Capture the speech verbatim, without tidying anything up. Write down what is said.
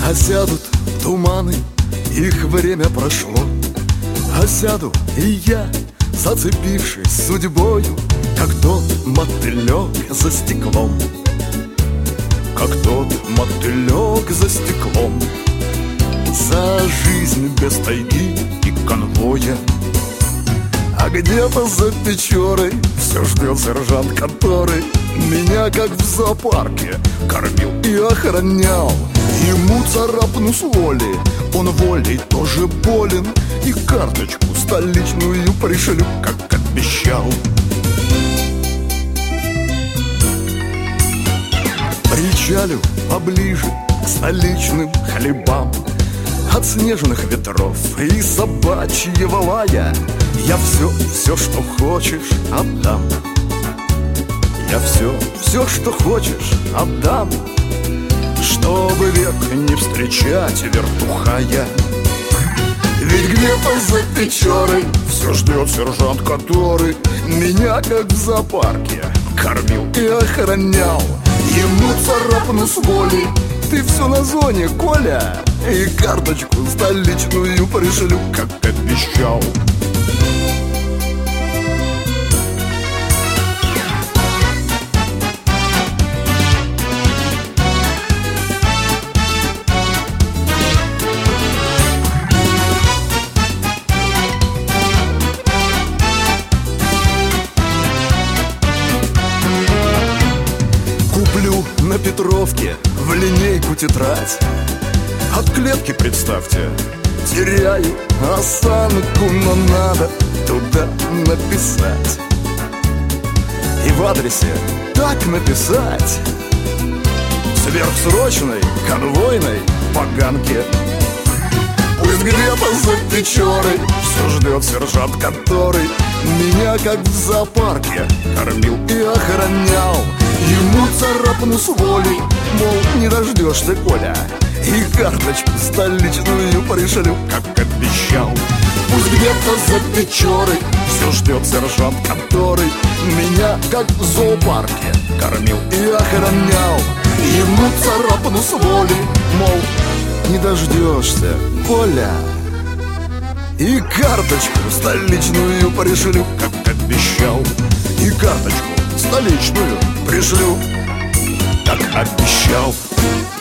Осядут туманы, их время прошло. Осяду и я, зацепившись судьбою, как тот мотылек за стеклом. Как тот мотылек за стеклом. За жизнь без тайги и конвоя. А где-то за Печорой все ждет сержант, который меня, как в зоопарке, кормил и охранял. Ему царапну с воли, он волей тоже болен, и карточку столичную пришлю, как обещал. Причалю поближе к столичным хлебам. От снежных ветров и собачьего лая я все, все, что хочешь, отдам. Я все, все, что хочешь, отдам, чтобы век не встречать вертухая. Ведь где-то за Печорой все ждет сержант, который меня, как в зоопарке, кормил и охранял. Ему царапну с воли, ты все на зоне, Коля, и карточку столичную пришлю, как обещал. Куплю на Петровке в линейку тетрадь. От клетки, представьте, теряю осанку, но надо туда написать. И в адресе так написать: сверхсрочной конвойной поганке. Пусть где-то за Печорой все ждет сержант, который меня, как в зоопарке, кормил и охранял. Ему царапну с волей, мол, не дождешься, Коля, и карточку столичную пришлю, как обещал. Пусть где-то за Печорой все ждет сержант, который меня, как в зоопарке, кормил и охранял. Ему царапну с волей, мол, не дождешься, Коля, и карточку столичную пришлю, как обещал. И карточку столичную пришлю, как обещал.